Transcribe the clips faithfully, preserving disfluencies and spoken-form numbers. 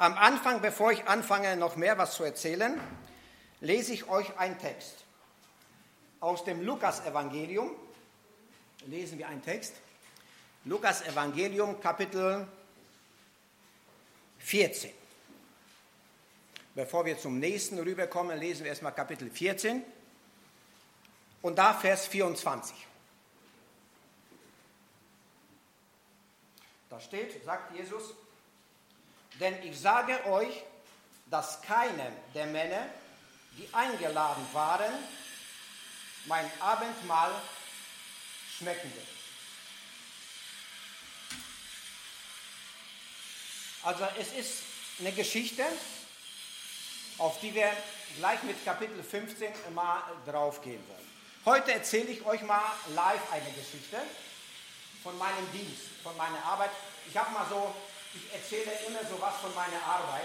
Am Anfang, bevor ich anfange, noch mehr was zu erzählen, lese ich euch einen Text. Aus dem Lukas-Evangelium lesen wir einen Text. Lukas-Evangelium, Kapitel vierzehn. Bevor wir zum nächsten rüberkommen, lesen wir erstmal Kapitel vierzehn und da Vers vierundzwanzig. Da steht, sagt Jesus, denn ich sage euch, dass keinem der Männer, die eingeladen waren, mein Abendmahl schmecken wird. Also es ist eine Geschichte, auf die wir gleich mit Kapitel fünfzehn mal drauf gehen wollen. Heute erzähle ich euch mal live eine Geschichte von meinem Dienst, von meiner Arbeit. Ich habe mal so, ich erzähle immer so was von meiner Arbeit,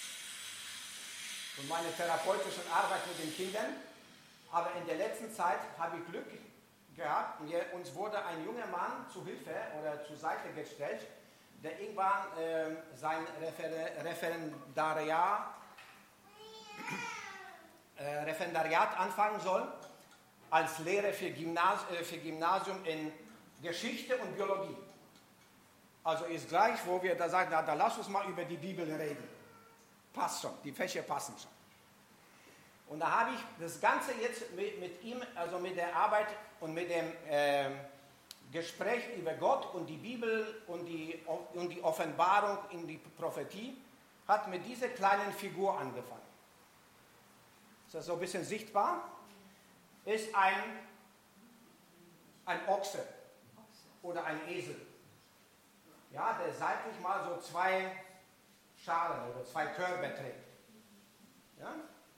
von meiner therapeutischen Arbeit mit den Kindern. Aber in der letzten Zeit habe ich Glück gehabt. Uns wurde ein junger Mann zu Hilfe oder zur Seite gestellt, der irgendwann äh, sein Refer- Referendariat, äh, Referendariat anfangen soll, als Lehrer für, Gymnas- äh, für Gymnasium in Geschichte und Biologie. Also ist gleich, wo wir da sagen, na, da lass uns mal über die Bibel reden. Passt schon, die Fächer passen schon. Und da habe ich das Ganze jetzt mit, mit ihm, also mit der Arbeit und mit dem äh, Gespräch über Gott und die Bibel und die, und die Offenbarung in die Prophetie, hat mit dieser kleinen Figur angefangen. Ist das so ein bisschen sichtbar? Ist ein, ein Ochse oder ein Esel. Ja, der seitlich mal so zwei Schalen oder zwei Körbe trägt. Ja?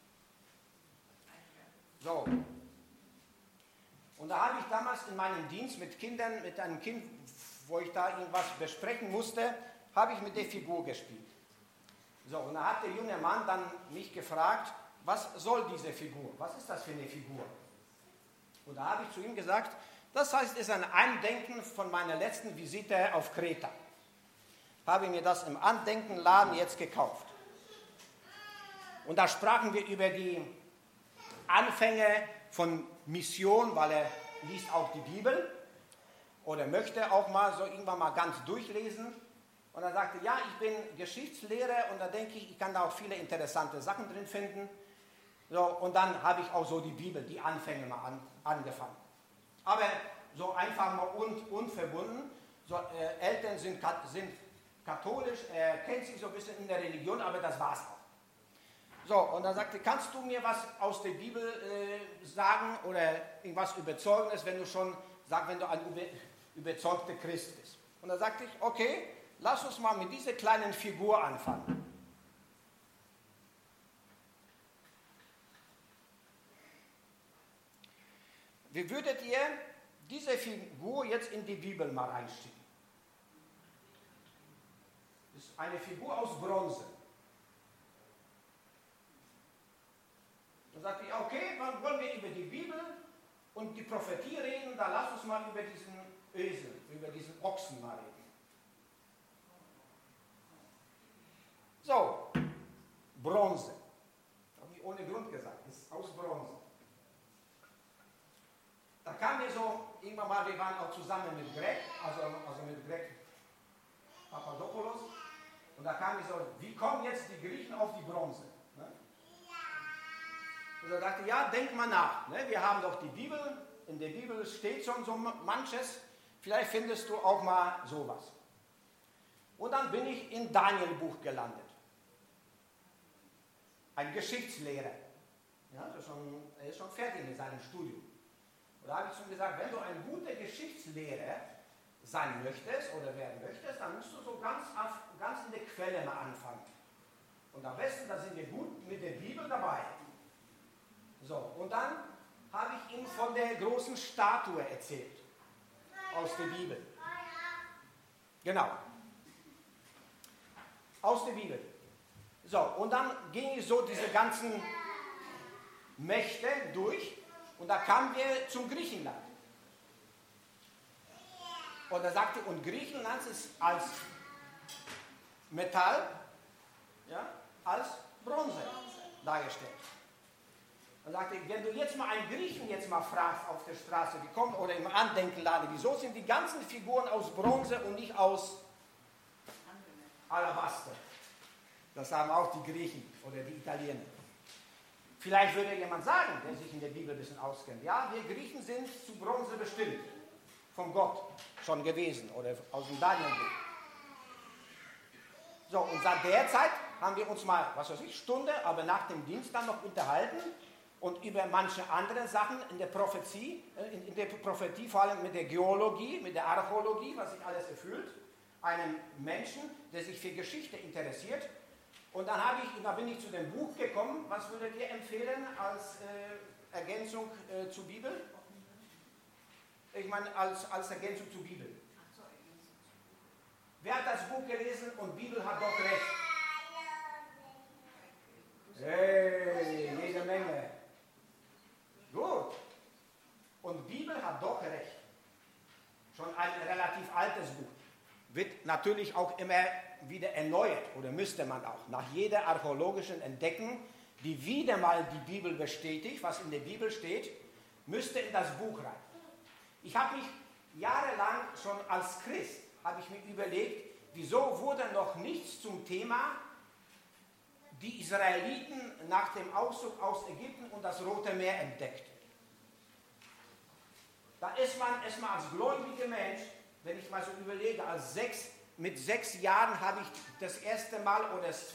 So. Und da habe ich damals in meinem Dienst mit Kindern, mit einem Kind, wo ich da irgendwas besprechen musste, habe ich mit der Figur gespielt. So, und da hat der junge Mann dann mich gefragt, was soll diese Figur? Was ist das für eine Figur? Und da habe ich zu ihm gesagt, das heißt, es ist ein Andenken von meiner letzten Visite auf Kreta. Habe mir das im Andenkenladen jetzt gekauft. Und da sprachen wir über die Anfänge von Mission, weil er liest auch die Bibel oder möchte auch mal so irgendwann mal ganz durchlesen. Und er sagte, ja, ich bin Geschichtslehrer und da denke ich, ich kann da auch viele interessante Sachen drin finden. So, und dann habe ich auch so die Bibel, die Anfänge mal an, angefangen. Aber so einfach mal un, unverbunden. So, äh, Eltern sind, sind katholisch, er kennt sich so ein bisschen in der Religion, aber das war's auch. So, und dann sagte, kannst du mir was aus der Bibel äh, sagen oder irgendwas Überzeugendes, wenn du schon, sag, wenn du ein über, überzeugter Christ bist. Und dann sagte ich, okay, lass uns mal mit dieser kleinen Figur anfangen. Wie würdet ihr diese Figur jetzt in die Bibel mal reinschieben? Das ist eine Figur aus Bronze. Dann sagte ich, okay, dann wollen wir über die Bibel und die Prophetie reden, dann lass uns mal über diesen Esel, über diesen Ochsen mal reden. So, Bronze. Habe ich ohne Grund gesagt, das ist aus Bronze. Da kam mir so, irgendwann mal, wir waren auch zusammen mit Greg, also, also mit Greg Papadopoulos, und da kam mir so, wie kommen jetzt die Griechen auf die Bronze? Ne? Und er sagte, ja, denk mal nach, ne? Wir haben doch die Bibel, in der Bibel steht schon so manches, vielleicht findest du auch mal sowas. Und dann bin ich in Daniel-Buch gelandet. Ein Geschichtslehrer, ja, das ist schon, er ist schon fertig mit seinem Studium. Und da habe ich schon gesagt, wenn du ein guter Geschichtslehrer sein möchtest oder werden möchtest, dann musst du so ganz, ganz in der Quelle mal anfangen. Und am besten, da sind wir gut mit der Bibel dabei. So, und dann habe ich ihm von der großen Statue erzählt. Aus der Bibel. Genau. Aus der Bibel. So, und dann ging ich so diese ganzen Mächte durch. Und da kamen wir zum Griechenland. Und er sagte, und Griechenland ist als Metall als Bronze dargestellt. Er sagte, wenn du jetzt mal einen Griechen jetzt mal fragst auf der Straße, die kommen, oder im Andenkenladen, wieso sind die ganzen Figuren aus Bronze und nicht aus Alabaster? Das haben auch die Griechen oder die Italiener. Vielleicht würde jemand sagen, der sich in der Bibel ein bisschen auskennt, ja, wir Griechen sind zu Bronze bestimmt, von Gott schon gewesen oder aus dem Danielbuch. So, und seit der Zeit haben wir uns mal, was weiß ich, Stunde, aber nach dem Dienst dann noch unterhalten und über manche andere Sachen in der Prophetie, in, in der Prophetie, vor allem mit der Geologie, mit der Archäologie, was sich alles erfüllt, einem Menschen, der sich für Geschichte interessiert. Und dann, habe ich, dann bin ich zu dem Buch gekommen. Was würdet ihr empfehlen als äh, Ergänzung äh, zur Bibel? Ich meine, als, als Ergänzung zur Bibel. Wer hat das Buch gelesen und Bibel hat doch recht? Hey, jede Menge. Gut. Und Bibel hat doch recht. Schon ein relativ altes Buch. Wird natürlich auch immer wieder erneuert, oder müsste man auch, nach jeder archäologischen Entdeckung, die wieder mal die Bibel bestätigt, was in der Bibel steht, müsste in das Buch rein. Ich habe mich jahrelang schon als Christ, habe ich mir überlegt, wieso wurde noch nichts zum Thema die Israeliten nach dem Auszug aus Ägypten und das Rote Meer entdeckt. Da ist man erstmal als gläubiger Mensch, wenn ich mal so überlege, als sechs, mit sechs Jahren habe ich das erste Mal oder das